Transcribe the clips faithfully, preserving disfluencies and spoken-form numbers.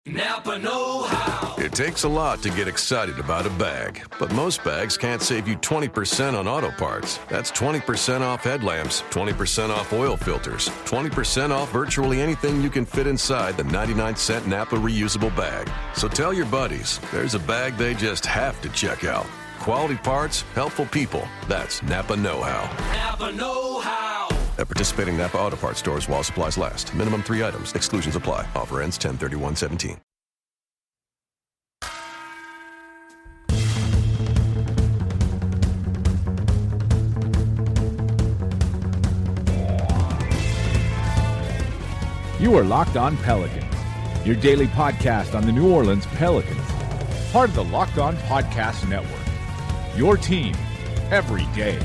Napa know-how. It takes a lot to get excited about a bag, but most bags can't save you twenty percent on auto parts. That's twenty percent off headlamps, twenty percent off oil filters, twenty percent off virtually anything you can fit inside the ninety-nine cent Napa reusable bag. So tell your buddies, there's a bag they just have to check out. Quality parts, helpful people. That's Napa know-how. Napa know-how. At participating Napa Auto Parts stores while supplies last. Minimum three items. Exclusions apply. Offer ends ten thirty-one seventeen. You are Locked On Pelicans, your daily podcast on the New Orleans Pelicans. Part of the Locked On Podcast Network. Your team every day.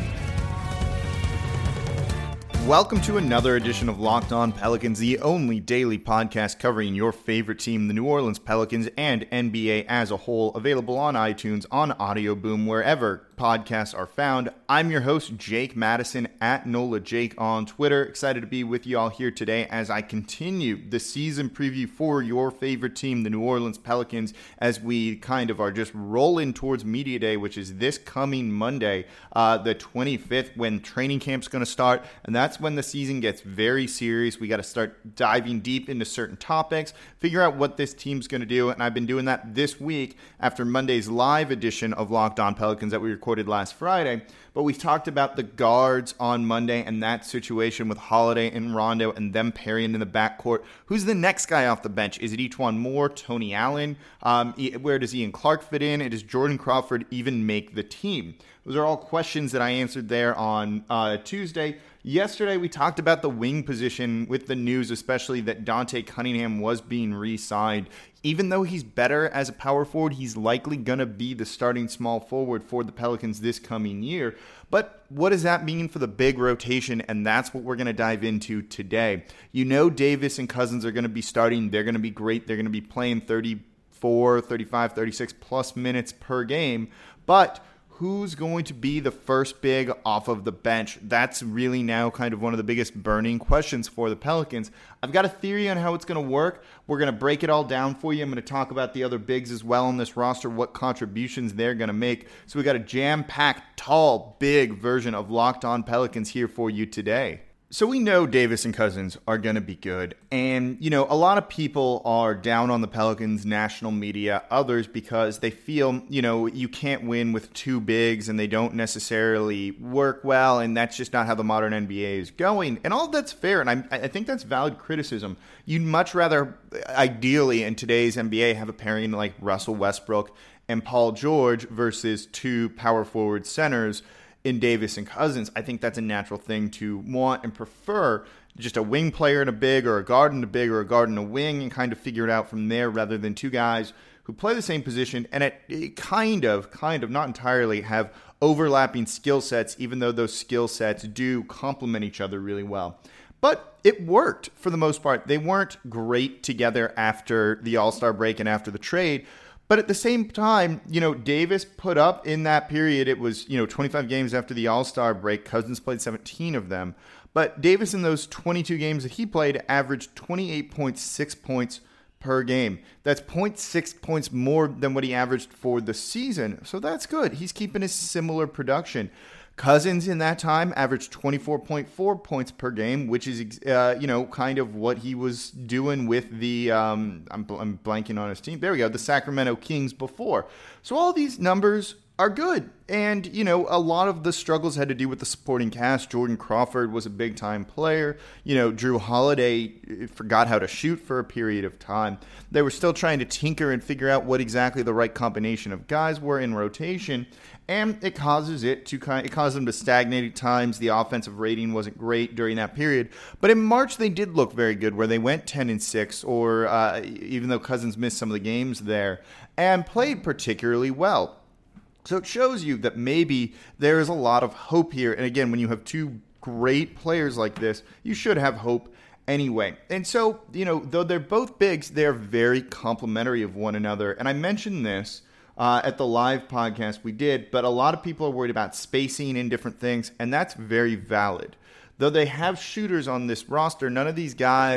Welcome to another edition of Locked On Pelicans, the only daily podcast covering your favorite team, the New Orleans Pelicans, and N B A as a whole, available on iTunes, on Audio Boom, wherever podcasts are found. I'm your host, Jake Madison, at Nola Jake on Twitter. Excited to be with you all here today as I continue the season preview for your favorite team, the New Orleans Pelicans, as we kind of are just rolling towards Media Day, which is this coming Monday, uh, the twenty-fifth, when training camp's going to start, and that's when the season gets very serious. We got to start diving deep into certain topics, figure out what this team's going to do, and I've been doing that this week after Monday's live edition of Locked On Pelicans that we recorded last Friday. But we talked about the guards on Monday and that situation with Holiday and Rondo and them pairing in the backcourt. Who's the next guy off the bench? Is it E'Twaun Moore, Tony Allen? Um, where does Ian Clark fit in? And does Jordan Crawford even make the team? Those are all questions that I answered there on uh, Tuesday. Yesterday, we talked about the wing position with the news, especially that Dante Cunningham was being re-signed. Even though he's better as a power forward, he's likely going to be the starting small forward for the Pelicans this coming year. But what does that mean for the big rotation? And that's what we're going to dive into today. You know Davis and Cousins are going to be starting. They're going to be great. They're going to be playing thirty-four, thirty-five, thirty-six plus minutes per game. But who's going to be the first big off of the bench? That's really now kind of one of the biggest burning questions for the Pelicans. I've got a theory on how it's going to work. We're going to break it all down for you. I'm going to talk about the other bigs as well on this roster, what contributions they're going to make. So we got a jam-packed, tall, big version of Locked On Pelicans here for you today. So we know Davis and Cousins are going to be good. And, you know, a lot of people are down on the Pelicans, national media, others because they feel, you know, you can't win with two bigs and they don't necessarily work well. And that's just not how the modern N B A is going. And all of that's fair. And I, I think that's valid criticism. You'd much rather, ideally, in today's N B A, have a pairing like Russell Westbrook and Paul George versus two power forward centers in Davis and Cousins. I think that's a natural thing to want and prefer, just a wing player and a big, or a guard and a big, or a guard and a wing, and kind of figure it out from there, rather than two guys who play the same position and it, it kind of, kind of, not entirely, have overlapping skill sets, even though those skill sets do complement each other really well. But it worked for the most part. They weren't great together after the All-Star break and after the trade. But at the same time, you know, Davis put up in that period, it was, you know, twenty-five games after the All-Star break. Cousins played seventeen of them. But Davis, in those twenty-two games that he played, averaged twenty-eight point six points per game. That's zero point six points more than what he averaged for the season. So that's good. He's keeping a similar production. Cousins in that time averaged twenty-four point four points per game, which is, uh, you know, kind of what he was doing with the, um, I'm, I'm blanking on his team. There we go, the Sacramento Kings before. So all these numbers are good. And, you know, a lot of the struggles had to do with the supporting cast. Jordan Crawford was a big-time player. You know, Drew Holiday forgot how to shoot for a period of time. They were still trying to tinker and figure out what exactly the right combination of guys were in rotation. And it causes it to kind it caused them to stagnate at times. The offensive rating wasn't great during that period. But in March, they did look very good, where they went ten and six, or uh, even though Cousins missed some of the games there, and played particularly well. So it shows you that maybe there is a lot of hope here. And again, when you have two great players like this, you should have hope anyway. And so, you know, though they're both bigs, they're very complementary of one another. And I mentioned this uh, at the live podcast we did, but a lot of people are worried about spacing and different things, and that's very valid. Though they have shooters on this roster, none of these guys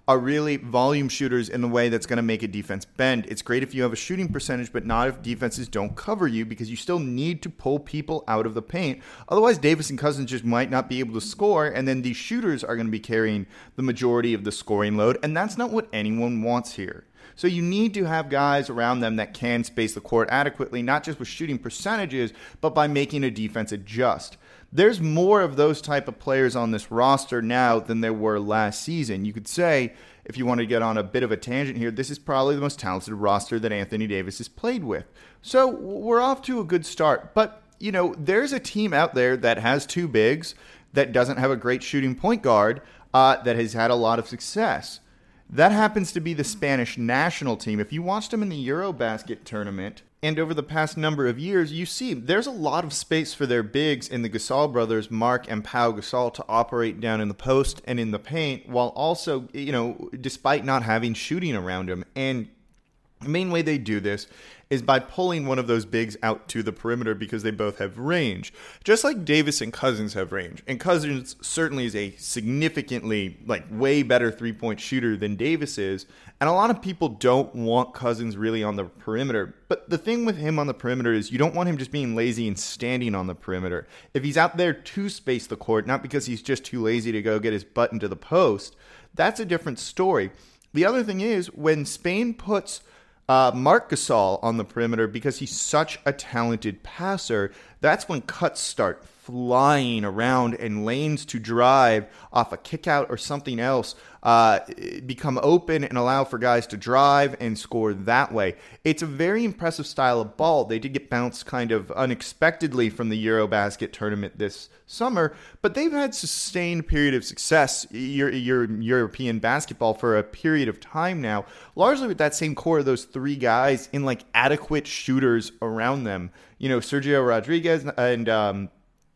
are really volume shooters in the way that's going to make a defense bend. It's great if you have a shooting percentage, but not if defenses don't cover you, because you still need to pull people out of the paint. Otherwise, Davis and Cousins just might not be able to score, and then these shooters are going to be carrying the majority of the scoring load, and that's not what anyone wants here. So you need to have guys around them that can space the court adequately, not just with shooting percentages, but by making a defense adjust. There's more of those type of players on this roster now than there were last season. You could say, if you want to get on a bit of a tangent here, this is probably the most talented roster that Anthony Davis has played with. So we're off to a good start. But, you know, there's a team out there that has two bigs, that doesn't have a great shooting point guard, uh, that has had a lot of success. That happens to be the Spanish national team. If you watched them in the Eurobasket tournament, and over the past number of years, you see there's a lot of space for their bigs in the Gasol brothers, Marc and Pau Gasol, to operate down in the post and in the paint, while also, you know, despite not having shooting around them. And the main way they do this is by pulling one of those bigs out to the perimeter, because they both have range. Just like Davis and Cousins have range. And Cousins certainly is a significantly, like, way better three-point shooter than Davis is. And a lot of people don't want Cousins really on the perimeter. But the thing with him on the perimeter is you don't want him just being lazy and standing on the perimeter. If he's out there to space the court, not because he's just too lazy to go get his butt into the post, that's a different story. The other thing is, when Spain puts Uh, Marc Gasol on the perimeter, because he's such a talented passer, that's when cuts start flying around and lanes to drive off a kick out or something else uh, become open and allow for guys to drive and score that way. It's a very impressive style of ball. They did get bounced kind of unexpectedly from the Eurobasket tournament this summer, but they've had sustained period of success, your, your European basketball, for a period of time now, largely with that same core of those three guys in like adequate shooters around them. You know, Sergio Rodriguez and um,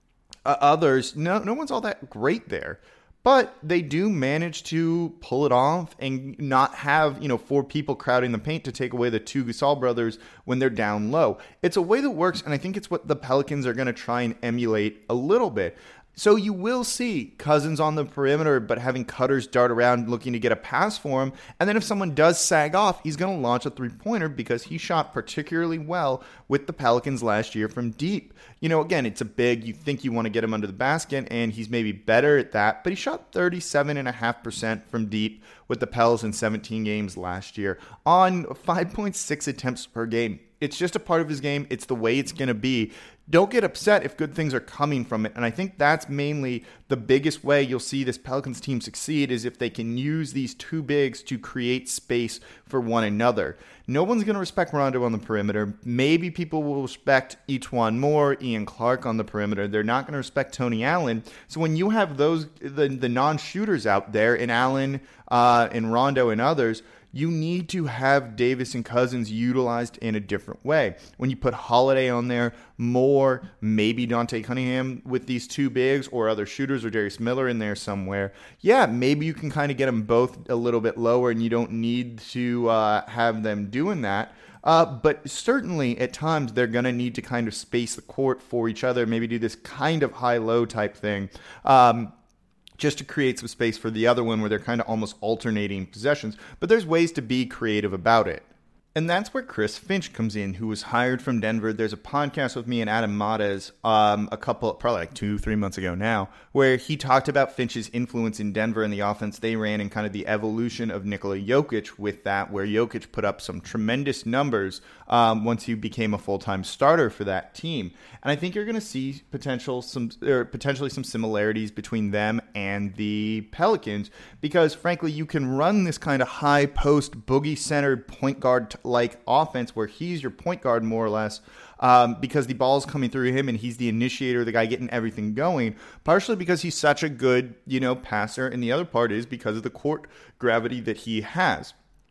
uh, others, no, no one's all that great there. But they do manage to pull it off and not have, you know, four people crowding the paint to take away the two Gasol brothers when they're down low. It's a way that works, and I think it's what the Pelicans are going to try and emulate a little bit. So you will see Cousins on the perimeter, but having cutters dart around looking to get a pass for him. And then if someone does sag off, he's going to launch a three-pointer, because he shot particularly well with the Pelicans last year from deep. You know, again, it's a big, you think you want to get him under the basket, and he's maybe better at that, but he shot thirty-seven point five percent from deep with the Pels in seventeen games last year on five point six attempts per game. It's just a part of his game. It's the way it's going to be. Don't get upset if good things are coming from it. And I think that's mainly the biggest way you'll see this Pelicans team succeed, is if they can use these two bigs to create space for one another. No one's going to respect Rondo on the perimeter. Maybe people will respect E'Twaun Moore, Ian Clark on the perimeter. They're not going to respect Tony Allen. So when you have those, the, the non-shooters out there, in Allen, uh, and Rondo and others, you need to have Davis and Cousins utilized in a different way. When you put Holiday on there, Moore, maybe Dante Cunningham with these two bigs, or other shooters, or Darius Miller in there somewhere, yeah, maybe you can kind of get them both a little bit lower, and you don't need to uh, have them doing that. Uh, but certainly at times they're going to need to kind of space the court for each other, maybe do this kind of high-low type thing. Um, just to create some space for the other one, where they're kind of almost alternating possessions. But there's ways to be creative about it. And that's where Chris Finch comes in, who was hired from Denver. There's a podcast with me and Adam Mares um, a couple, probably like two, three months ago now, where he talked about Finch's influence in Denver and the offense they ran, and kind of the evolution of Nikola Jokic with that, where Jokic put up some tremendous numbers um, once he became a full-time starter for that team. And I think you're going to see potential some or potentially some similarities between them and the Pelicans, because frankly, you can run this kind of high post boogie-centered point guard like offense where he's your point guard more or less, um, because the ball's coming through him and he's the initiator, the guy getting everything going, partially because he's such a good, you know, passer, and the other part is because of the court gravity that he has.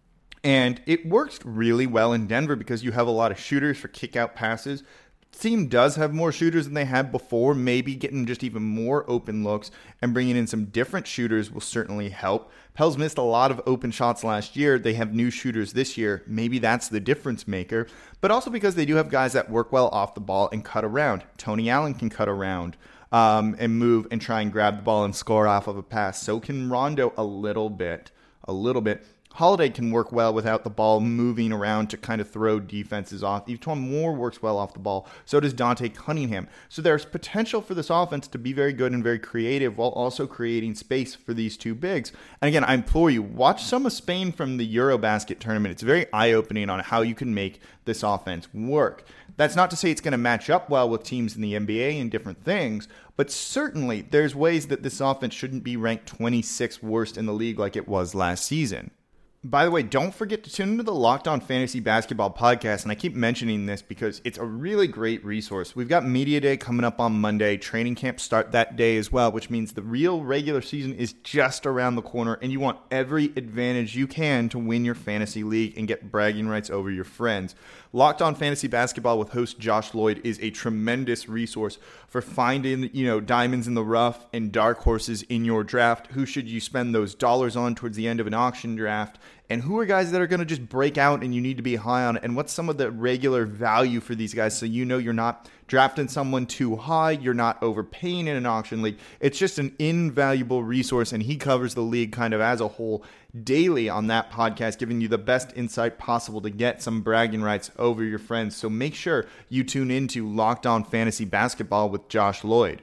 And it works really well in Denver because you have a lot of shooters for kick-out passes. Team does have more shooters than they had before. Maybe getting just even more open looks and bringing in some different shooters will certainly help. Pels missed a lot of open shots last year. They have new shooters this year. Maybe that's the difference maker. But also because they do have guys that work well off the ball and cut around. Tony Allen can cut around um, and move and try and grab the ball and score off of a pass. So can Rondo a little bit. a little bit. Holiday can work well without the ball moving around to kind of throw defenses off. E'Twaun Moore works well off the ball. So does Dante Cunningham. So there's potential for this offense to be very good and very creative while also creating space for these two bigs. And again, I implore you, watch some of Spain from the Eurobasket tournament. It's very eye-opening on how you can make this offense work. That's not to say it's going to match up well with teams in the N B A and different things, but certainly there's ways that this offense shouldn't be ranked twenty-sixth worst in the league like it was last season. By the way, don't forget to tune into the Locked On Fantasy Basketball podcast, and I keep mentioning this because it's a really great resource. We've got Media Day coming up on Monday. Training camp start that day as well, which means the real regular season is just around the corner, and you want every advantage you can to win your fantasy league and get bragging rights over your friends. Locked On Fantasy Basketball with host Josh Lloyd is a tremendous resource for finding, you know, diamonds in the rough and dark horses in your draft. Who should you spend those dollars on towards the end of an auction draft? And who are guys that are going to just break out and you need to be high on? And what's some of the regular value for these guys so you know you're not drafting someone too high, you're not overpaying in an auction league. It's just an invaluable resource, and he covers the league kind of as a whole daily on that podcast, giving you the best insight possible to get some bragging rights over your friends. So make sure you tune into Locked On Fantasy Basketball with Josh Lloyd.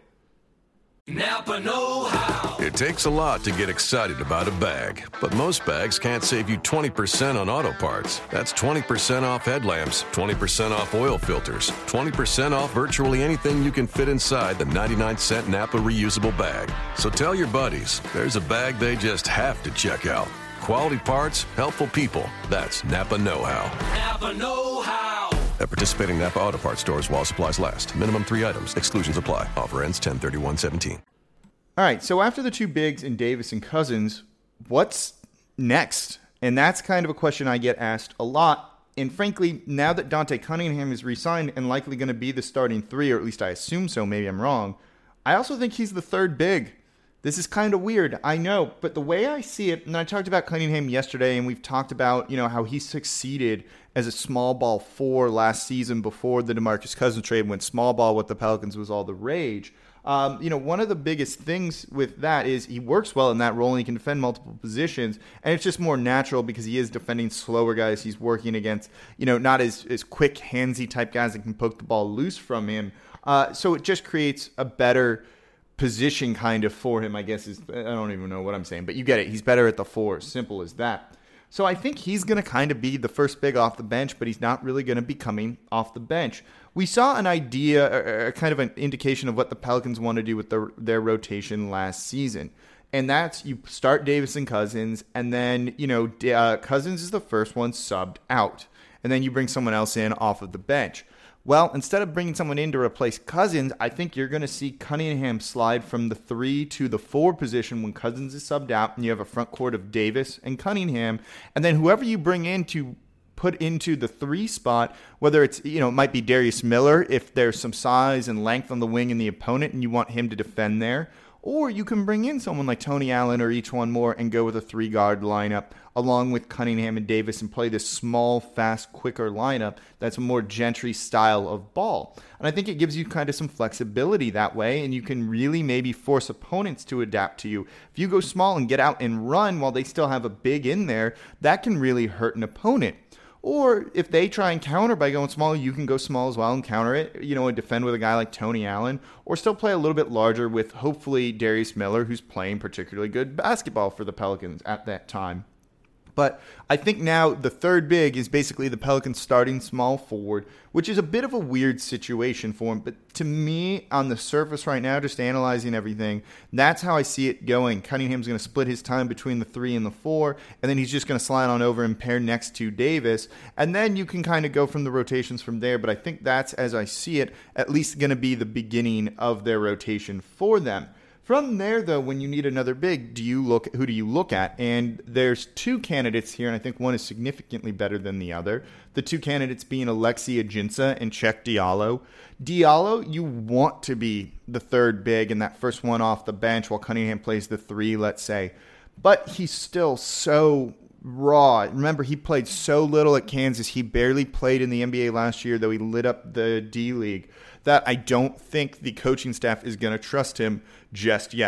Napa know-how. It takes a lot to get excited about a bag, but most bags can't save you twenty percent on auto parts. That's twenty percent off headlamps, twenty percent off oil filters, twenty percent off virtually anything you can fit inside the ninety-nine cent Napa reusable bag. So tell your buddies, there's a bag they just have to check out. Quality parts, helpful people. That's Napa know-how. Napa know-how. At participating Napa Auto Parts stores while supplies last. Minimum three items. Exclusions apply. Offer ends ten thirty-one seventeen. All right, so after the two bigs in Davis and Cousins, what's next? And that's kind of a question I get asked a lot. And frankly, now that Dante Cunningham is re-signed and likely going to be the starting three, or at least I assume so, maybe I'm wrong, I also think he's the third big. This is kind of weird, I know, but the way I see it, and I talked about Cunningham yesterday, and we've talked about, you know, how he succeeded as a small ball four last season before the DeMarcus Cousins trade, when small ball with the Pelicans was all the rage. Um, you know, one of the biggest things with that is he works well in that role and he can defend multiple positions, and it's just more natural because he is defending slower guys. He's working against, you know, not as, as quick, handsy type guys that can poke the ball loose from him. Uh, so it just creates a better position kind of for him, I guess. Is I don't even know what I'm saying, but you get it. He's better at the four. Simple as that. So I think he's going to kind of be the first big off the bench, but he's not really going to be coming off the bench. We saw an idea, or kind of an indication of what the Pelicans want to do with their, their rotation last season. And that's you start Davis and Cousins, and then, you know, uh, Cousins is the first one subbed out. And then you bring someone else in off of the bench. Well, instead of bringing someone in to replace Cousins, I think you're going to see Cunningham slide from the three to the four position when Cousins is subbed out, and you have a front court of Davis and Cunningham. And then whoever you bring in to put into the three spot, whether it's, you know, it might be Darius Miller if there's some size and length on the wing in the opponent and you want him to defend there. Or you can bring in someone like Tony Allen or E'Twaun Moore and go with a three-guard lineup along with Cunningham and Davis and play this small, fast, quicker lineup that's a more Gentry style of ball. And I think it gives you kind of some flexibility that way, and you can really maybe force opponents to adapt to you. If you go small and get out and run while they still have a big in there, that can really hurt an opponent. Or if they try and counter by going small, you can go small as well and counter it, you know, and defend with a guy like Tony Allen, or still play a little bit larger with hopefully Darius Miller, who's playing particularly good basketball for the Pelicans at that time. But I think now the third big is basically the Pelicans starting small forward, which is a bit of a weird situation for him. But to me, on the surface right now, just analyzing everything, that's how I see it going. Cunningham's going to split his time between the three and the four, and then he's just going to slide on over and pair next to Davis. And then you can kind of go from the rotations from there. But I think that's, as I see it, at least going to be the beginning of their rotation for them. From there, though, when you need another big, do you look? Who do you look at? And there's two candidates here, and I think one is significantly better than the other. The two candidates being Alexi Ajinça and Cheick Diallo. Diallo, you want to be the third big and that first one off the bench while Cunningham plays the three, let's say. But he's still so raw. Remember, he played so little at Kansas. He barely played in the N B A last year, though he lit up the D League, that I don't think the coaching staff is going to trust him just yet.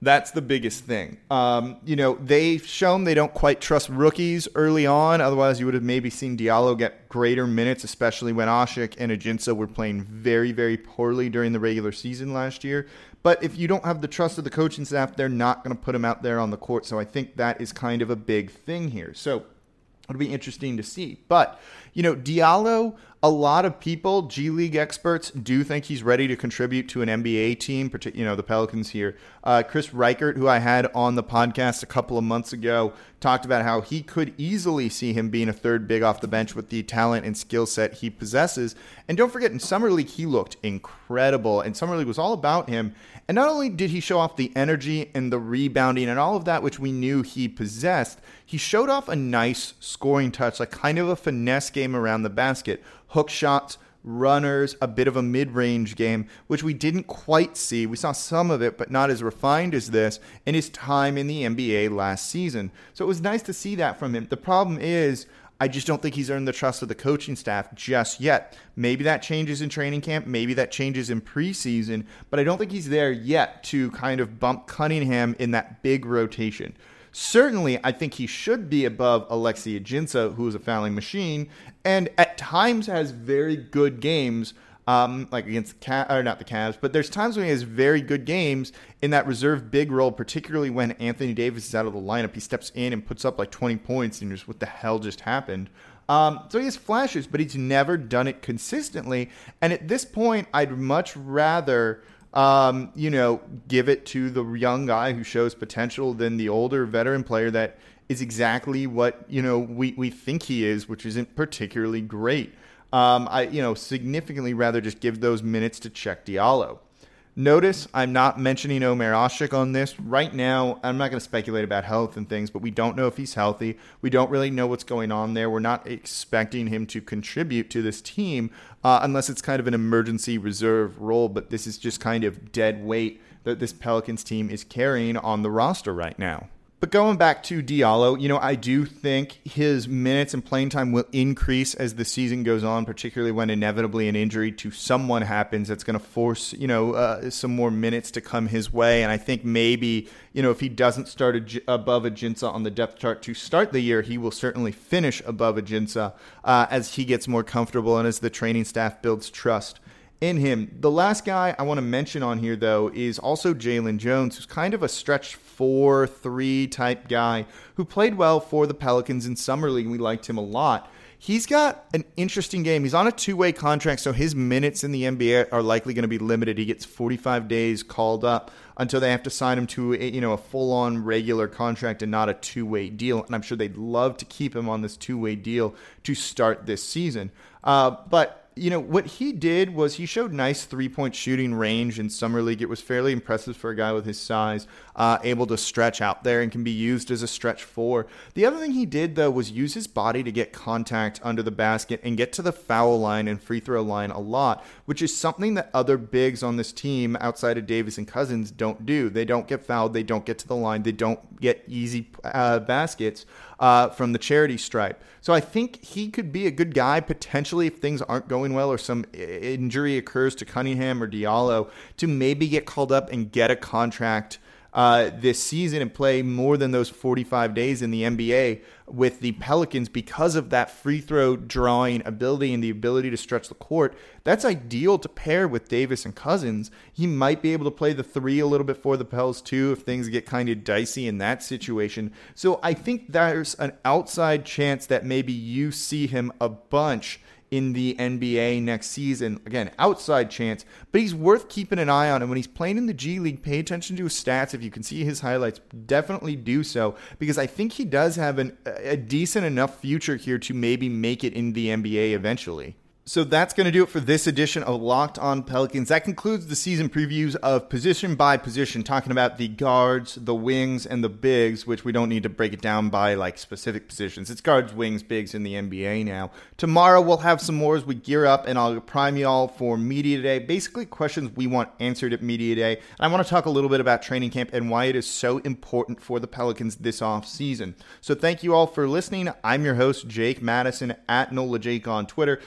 That's the biggest thing. Um, you know, they've shown they don't quite trust rookies early on. Otherwise, you would have maybe seen Diallo get greater minutes, especially when Asik and Ajinça were playing very, very poorly during the regular season last year. But if you don't have the trust of the coaching staff, they're not going to put him out there on the court. So I think that is kind of a big thing here. So it'll be interesting to see. But, you know, Diallo, a lot of people, G League experts, do think he's ready to contribute to an N B A team, you know, the Pelicans here. Uh, Chris Reichert, who I had on the podcast a couple of months ago, talked about how he could easily see him being a third big off the bench with the talent and skill set he possesses. And don't forget, in Summer League, he looked incredible, and Summer League was all about him. And not only did he show off the energy and the rebounding and all of that, which we knew he possessed, he showed off a nice scoring touch, like kind of a finesse game around the basket. Hook shots, runners, a bit of a mid-range game, which we didn't quite see. We saw some of it, but not as refined as this in his time in the N B A last season. So it was nice to see that from him. The problem is, I just don't think he's earned the trust of the coaching staff just yet. Maybe that changes in training camp. Maybe that changes in preseason. But I don't think he's there yet to kind of bump Cunningham in that big rotation. Certainly, I think he should be above Alexis Ajinça, who is a fouling machine, and at times has very good games, um, like against the Cavs, or not the Cavs, but there's times when he has very good games in that reserve big role, particularly when Anthony Davis is out of the lineup. He steps in and puts up like twenty points, and you're just, what the hell just happened? Um, so he has flashes, but he's never done it consistently, and at this point, I'd much rather... Um, you know, give it to the young guy who shows potential than the older veteran player that is exactly what, you know, we, we think he is, which isn't particularly great. Um, I, you know, significantly rather just give those minutes to Cheick Diallo. Notice I'm not mentioning Omer Asik on this. Right now, I'm not going to speculate about health and things, but we don't know if he's healthy. We don't really know what's going on there. We're not expecting him to contribute to this team uh, unless it's kind of an emergency reserve role, but this is just kind of dead weight that this Pelicans team is carrying on the roster right now. But going back to Diallo, you know, I do think his minutes and playing time will increase as the season goes on, particularly when inevitably an injury to someone happens that's going to force, you know, uh, some more minutes to come his way. And I think maybe, you know, if he doesn't start a, above Ajinça on the depth chart to start the year, he will certainly finish above Ajinça uh, as he gets more comfortable and as the training staff builds trust in him. The last guy I want to mention on here, though, is also Jalen Jones, who's kind of a stretch four three type guy who played well for the Pelicans in Summer League, and we liked him a lot. He's got an interesting game. He's on a two-way contract, so his minutes in the N B A are likely going to be limited. He gets forty-five days called up until they have to sign him to a, you know, a full-on regular contract and not a two-way deal. And I'm sure they'd love to keep him on this two-way deal to start this season. Uh, but you know, what he did was he showed nice three-point shooting range in Summer League. It was fairly impressive for a guy with his size, uh, able to stretch out there and can be used as a stretch four. The other thing he did, though, was use his body to get contact under the basket and get to the foul line and free throw line a lot, which is something that other bigs on this team outside of Davis and Cousins don't do. They don't get fouled. They don't get to the line. They don't get easy uh, baskets uh, from the charity stripe. So I think he could be a good guy potentially if things aren't going well or some injury occurs to Cunningham or Diallo to maybe get called up and get a contract uh, this season and play more than those forty-five days in the N B A with the Pelicans because of that free throw drawing ability and the ability to stretch the court. That's ideal to pair with Davis and Cousins. He might be able to play the three a little bit for the Pels too if things get kind of dicey in that situation. So I think there's an outside chance that maybe you see him a bunch in the N B A next season. Again, outside chance, but he's worth keeping an eye on. And when he's playing in the G League, pay attention to his stats. If you can see his highlights, definitely do so, because I think he does have an, a decent enough future here to maybe make it in the N B A eventually. So that's going to do it for this edition of Locked On Pelicans. That concludes the season previews of position by position, talking about the guards, the wings, and the bigs, which we don't need to break it down by like specific positions. It's guards, wings, bigs in the N B A now. Tomorrow we'll have some more as we gear up, and I'll prime y'all for Media Day. Basically questions we want answered at Media Day. And I want to talk a little bit about training camp and why it is so important for the Pelicans this off season. So thank you all for listening. I'm your host, Jake Madison, at NOLA Jake on Twitter. Don't forget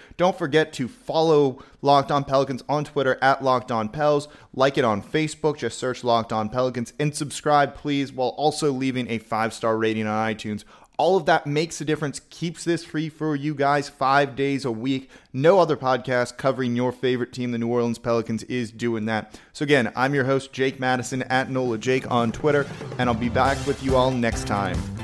forget to follow Locked On Pelicans on Twitter at Locked On Pels. Like it on Facebook, just search Locked On Pelicans, and subscribe, please, while also leaving a five-star rating on iTunes. All of that makes a difference, keeps this free for you guys five days a week. No other podcast covering your favorite team, the New Orleans Pelicans, is doing that. So again, I'm your host, Jake Madison, at NOLA Jake on Twitter, and I'll be back with you all next time.